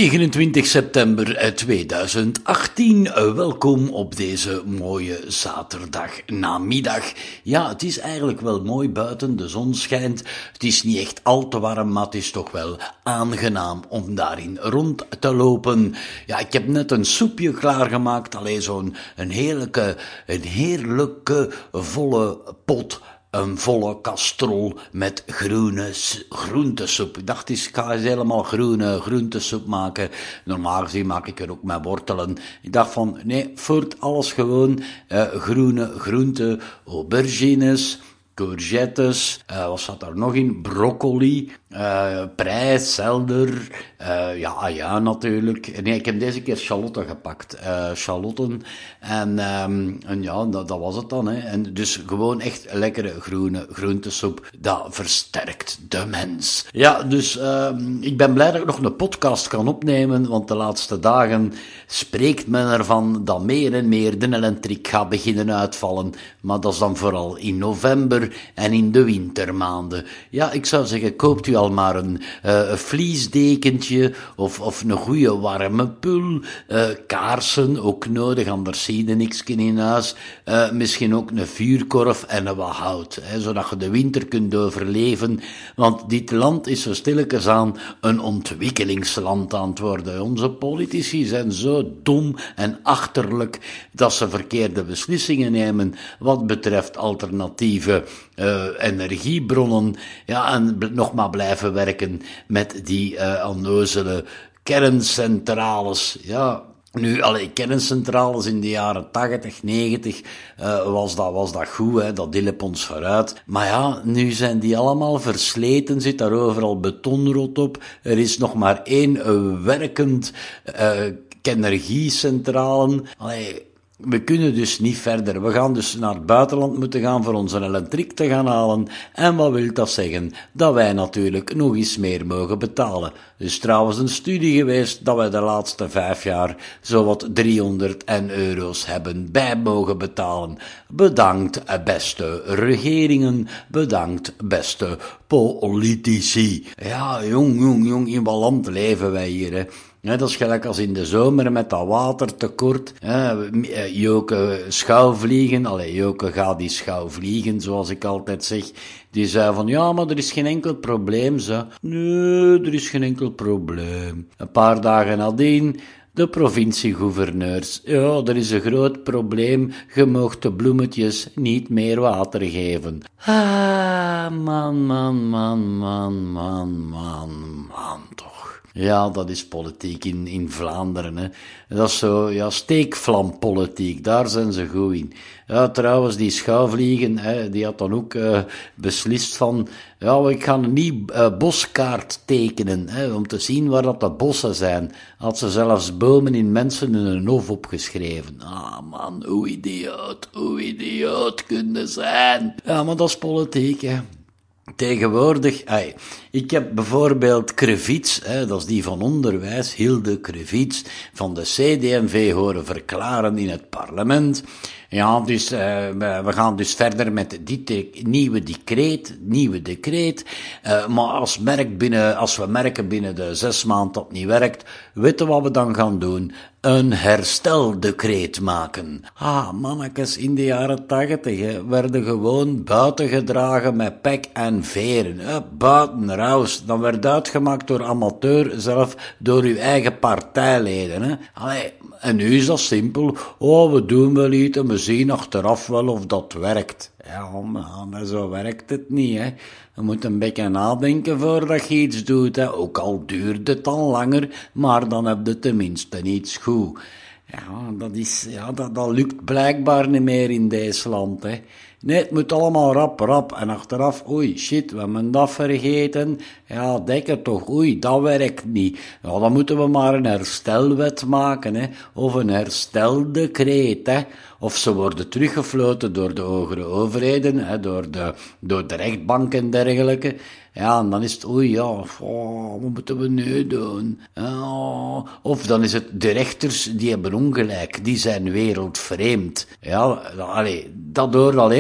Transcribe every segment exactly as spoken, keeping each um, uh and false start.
negenentwintig september tweeduizend achttien. Welkom op deze mooie zaterdagnamiddag. Ja, het is eigenlijk wel mooi buiten, de zon schijnt. Het is niet echt al te warm, maar het is toch wel aangenaam om daarin rond te lopen. Ja, ik heb net een soepje klaargemaakt. Alleen zo'n een heerlijke, een heerlijke volle pot. Een volle kastrol met groene groentesoep. Ik dacht, ik ga eens helemaal groene groentesoep maken. Normaal gezien maak ik er ook met wortelen. Ik dacht van, nee, voort alles gewoon uh, groene groenten, aubergines, courgettes, uh, wat zat daar nog in? Broccoli, uh, prei, selder, uh, ja, ja, natuurlijk. Nee, ik heb deze keer schalotten gepakt. Uh, schalotten. En, um, en ja, dat, dat was het dan, hè. En dus gewoon echt lekkere groene groentesoep. Dat versterkt de mens. Ja, dus uh, ik ben blij dat ik nog een podcast kan opnemen, want de laatste dagen spreekt men ervan dat meer en meer de elektriek gaat beginnen uitvallen. Maar dat is dan vooral in november en in de wintermaanden. Ja, ik zou zeggen, koopt u al maar een, uh, een vliesdekentje of, of een goede warme pul, uh, kaarsen, ook nodig, anders zie je niks in huis, uh, misschien ook een vuurkorf en een wat hout, hè, zodat je de winter kunt overleven, want dit land is zo stilletjes aan een ontwikkelingsland aan het worden. Onze politici zijn zo dom en achterlijk dat ze verkeerde beslissingen nemen wat betreft alternatieve uh, energiebronnen, ja, en nog maar blijven werken met die uh, onnozele kerncentrales, ja. Nu, allee, kerncentrales in de jaren tachtig, negentig, uh, was dat, was dat goed, hè, dat hielp ons vooruit. Maar ja, nu zijn die allemaal versleten, zit daar overal betonrot op. Er is nog maar één uh, werkend, uh, energiecentrale. Allee, we kunnen dus niet verder. We gaan dus naar het buitenland moeten gaan voor onze elektriek te gaan halen. En wat wil dat zeggen? Dat wij natuurlijk nog eens meer mogen betalen. Dus trouwens een studie geweest dat wij de laatste vijf jaar zowat driehonderd euro's hebben bij mogen betalen. Bedankt, beste regeringen. Bedankt, beste politici. Ja, jong, jong, jong, in wat land leven wij hier, hè? Ja, dat is gelijk als in de zomer met dat watertekort. Ja, Joke schouwvliegen, allee, Joke gaat die schouwvliegen, zoals ik altijd zeg. Die zei van, ja, maar er is geen enkel probleem, zo. Nee, er is geen enkel probleem. Een paar dagen nadien, de provinciegouverneurs. Ja, er is een groot probleem, je moogt de bloemetjes niet meer water geven. Ah, man, man, man, man, man, man, man, toch. Ja, dat is politiek in, in Vlaanderen, hè. Dat is zo, ja, steekvlampolitiek, daar zijn ze goed in. Ja, trouwens, die schouwvliegen, hè, die had dan ook uh, beslist van, ja, ik ga een nieuw uh, boskaart tekenen, hè, om te zien waar dat de bossen zijn. Had ze zelfs bomen in mensen in een hof opgeschreven. Ah, man, hoe idioot, hoe idioot kunnen zijn. Ja, maar dat is politiek, hè. Tegenwoordig, ay, ik heb bijvoorbeeld Krevits, hè, dat is die van onderwijs, Hilde Krevits, van de C D M V horen verklaren in het parlement. Ja, dus uh, we gaan dus verder met dit nieuwe decreet, nieuwe decreet. Uh, maar als, merk binnen, als we merken binnen de zes maanden dat het niet werkt, weten wat we dan gaan doen? Een hersteldecreet maken. Ah, mannetjes, in de jaren tachtig werden gewoon buiten gedragen met pek en veren. Hè, buiten raus. Dan werd uitgemaakt door amateur, zelf door uw eigen partijleden. Hè. Allee, en nu is dat simpel. Oh, we doen wel iets en we zien achteraf wel of dat werkt. Ja, maar zo werkt het niet, hè. Je moet een beetje nadenken voordat je iets doet, hè. Ook al duurt het dan langer, maar dan heb je tenminste iets goed. Ja, dat is, ja, dat, dat lukt blijkbaar niet meer in deze land, hè. Nee, het moet allemaal rap, rap. En achteraf, oei, shit, we hebben dat vergeten. Ja, denk het toch, oei, dat werkt niet. Ja, dan moeten we maar een herstelwet maken, hè. Of een hersteldecreet, hè. Of ze worden teruggefloten door de hogere overheden, hè, door de, door de rechtbank en dergelijke. Ja, en dan is het, oei, ja, oh, wat moeten we nu doen? Oh, of dan is het, de rechters, die hebben ongelijk, die zijn wereldvreemd. Ja, allee, dat hoort alleen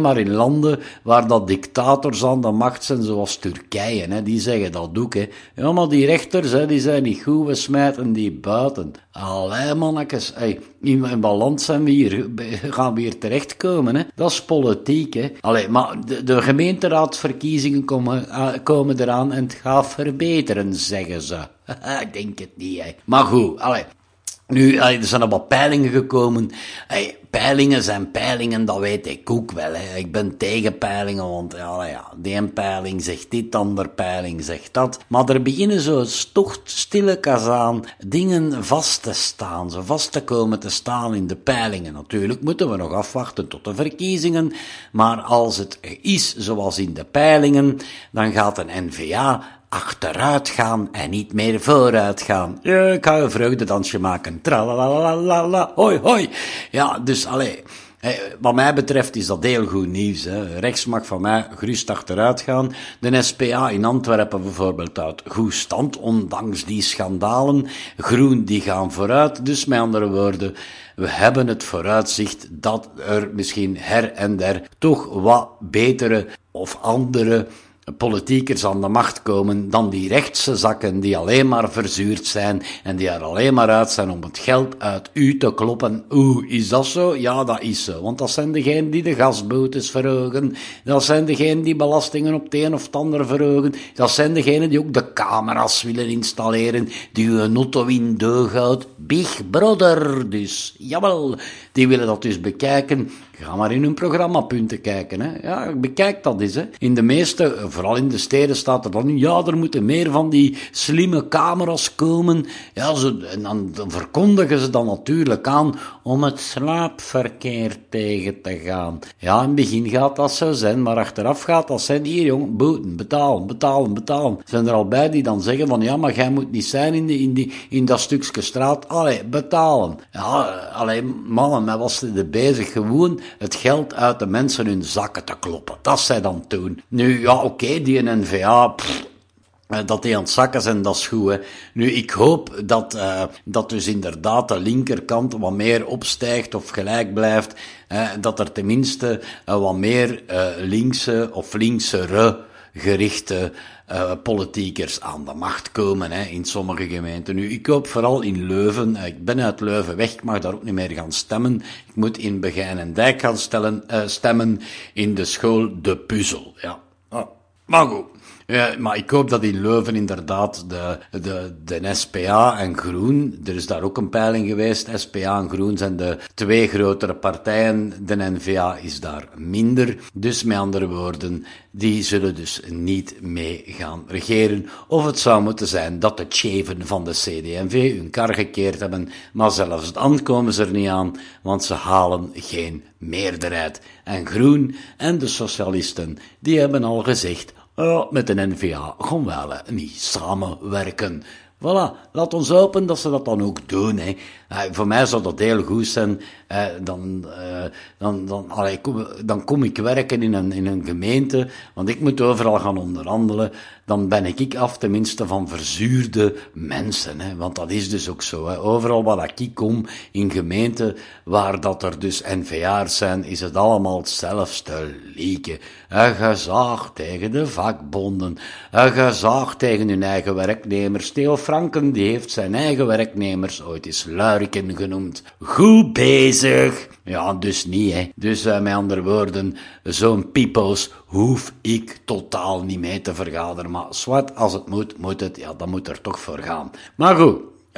maar in landen waar dat dictators aan de macht zijn, zoals Turkije, hè, die zeggen dat ook, hè. Ja, maar die rechters, hè, die zijn niet goed, we smijten die buiten. Allee, mannetjes, hey, in, in wat land zijn we hier, gaan we hier terechtkomen, hè. Dat is politiek, hè. Allee, maar de, de gemeenteraadsverkiezingen komen, uh, komen eraan en het gaat verbeteren, zeggen ze. Ik denk het niet, hè. Maar goed, allee. Nu, er zijn al wat peilingen gekomen. Hey, peilingen zijn peilingen, dat weet ik ook wel. Hè. Ik ben tegen peilingen, want ja, ja, die een peiling zegt dit, de andere peiling zegt dat. Maar er beginnen zo toch stillekens aan dingen vast te staan, zo vast te komen te staan in de peilingen. Natuurlijk moeten we nog afwachten tot de verkiezingen, maar als het is zoals in de peilingen, dan gaat een N V A achteruit gaan en niet meer vooruit gaan. Ja, ik ga een vreugdedansje maken. Tralalalala, hoi, hoi. Ja, dus, allee, wat mij betreft is dat heel goed nieuws. Hè. Rechts mag van mij gerust achteruit gaan. De S P A in Antwerpen bijvoorbeeld houdt goed stand, ondanks die schandalen. Groen, die gaan vooruit. Dus met andere woorden, we hebben het vooruitzicht dat er misschien her en der toch wat betere of andere politiekers aan de macht komen dan die rechtse zakken die alleen maar verzuurd zijn en die er alleen maar uit zijn om het geld uit u te kloppen. Oeh, is dat zo? Ja, dat is zo. Want dat zijn degenen die de gasboetes verhogen. Dat zijn degenen die belastingen op het een of het ander verhogen. Dat zijn degenen die ook de camera's willen installeren, die uw auto in deug houdt. Big Brother dus. Jawel, die willen dat dus bekijken. Ga maar in hun programmapunten kijken, hè. Ja, bekijk dat eens, hè. In de meeste, vooral in de steden, staat er dan nu, ja, er moeten meer van die slimme camera's komen. Ja, zo, en dan, dan verkondigen ze dan natuurlijk aan om het slaapverkeer tegen te gaan. Ja, in het begin gaat dat zo zijn, maar achteraf gaat dat zijn, hier, jong, boeten, betalen, betalen, betalen. Zijn er al bij die dan zeggen van, ja, maar jij moet niet zijn in, die, in, die, in dat stukje straat. Allee, betalen. Ja, allee, mannen, mij was er bezig gewoon het geld uit de mensen hun zakken te kloppen. Dat zij dan doen. Nu, ja, oké, okay, die N V A, pff, dat die aan het zakken zijn, dat is goed, hè. Nu, ik hoop dat, uh, dat dus inderdaad de linkerkant wat meer opstijgt of gelijk blijft, uh, dat er tenminste uh, wat meer uh, linkse of linksere gerichte uh, politiekers aan de macht komen, hè, in sommige gemeenten. Nu, ik hoop vooral in Leuven, uh, ik ben uit Leuven weg, ik mag daar ook niet meer gaan stemmen. Ik moet in Begijn en Dijk gaan stellen, uh, stemmen in de school De Puzzel, ja. Oh, maar goed. Ja, maar ik hoop dat in Leuven inderdaad de, de, de S P A en Groen, er is daar ook een peiling geweest, S P A en Groen zijn de twee grotere partijen, de N V A is daar minder. Dus met andere woorden, die zullen dus niet mee gaan regeren. Of het zou moeten zijn dat de tjeven van de C D en V hun kar gekeerd hebben, maar zelfs dan komen ze er niet aan, want ze halen geen meerderheid. En Groen en de socialisten, die hebben al gezegd, Uh, met de N V A gaan we wel niet samenwerken. Voilà, laat ons hopen dat ze dat dan ook doen, hè. Uh, voor mij zou dat heel goed zijn. Uh, dan, uh, dan, dan, allee, kom, dan kom ik werken in een, in een gemeente, want ik moet overal gaan onderhandelen. Dan ben ik af tenminste van verzuurde mensen, hè. Want dat is dus ook zo, hè. Overal waar ik kom, in gemeenten waar dat er dus N V A'ers zijn, is het allemaal hetzelfde lieke. Een gezaag tegen de vakbonden, een gezaag tegen hun eigen werknemers. Theo Franken, die heeft zijn eigen werknemers ooit eens luiriken genoemd. Goed bezig! Ja, dus niet, hè. Dus uh, met andere woorden, zo'n pipo's hoef ik totaal niet mee te vergaderen. Maar zwart, als het moet, moet het. Ja, dan moet er toch voor gaan. Maar goed,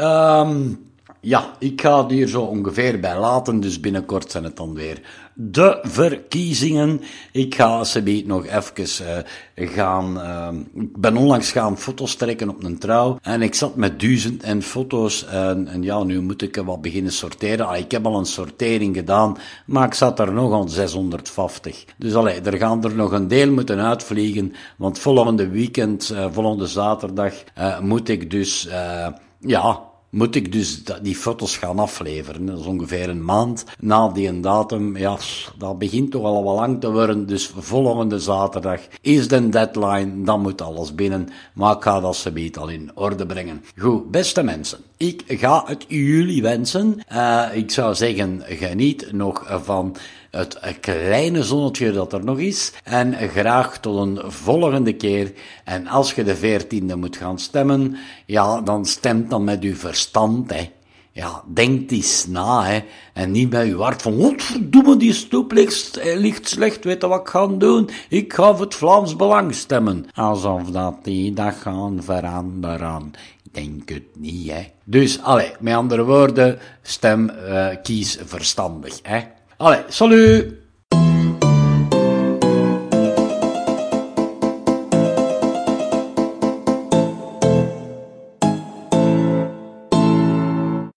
um, ja, ik ga het hier zo ongeveer bij laten, dus binnenkort zijn het dan weer de verkiezingen. Ik ga alsjeblieft nog even uh, gaan, uh, ik ben onlangs gaan foto's trekken op een trouw, en ik zat met duizend en foto's, en, en ja, nu moet ik wat beginnen sorteren. Ah, ik heb al een sortering gedaan, maar ik zat er nog aan zeshonderdvijftig. Dus allee, er gaan er nog een deel moeten uitvliegen, want volgende weekend, uh, volgende zaterdag, uh, moet ik dus, uh, ja, moet ik dus die foto's gaan afleveren. Dat is ongeveer een maand na die datum. Ja, dat begint toch al wat lang te worden. Dus volgende zaterdag is de deadline. Dan moet alles binnen. Maar ik ga dat alsjeblieft al in orde brengen. Goed, beste mensen. ik ga het jullie wensen. Uh, ik zou zeggen, geniet nog van het kleine zonnetje dat er nog is. En graag tot een volgende keer. En als je de veertiende moet gaan stemmen, ja, dan stemt dan met uw verstand, hè. Ja, denk eens na, hè. En niet bij uw hart van, godverdomme, die stoep ligt, ligt slecht, weet je wat ik ga doen? Ik ga voor het Vlaams Belang stemmen. Alsof dat die dag gaan veranderen. Denk het niet, hè. Dus, allee, met andere woorden, stem, uh, kies verstandig, hè. Allee, salut!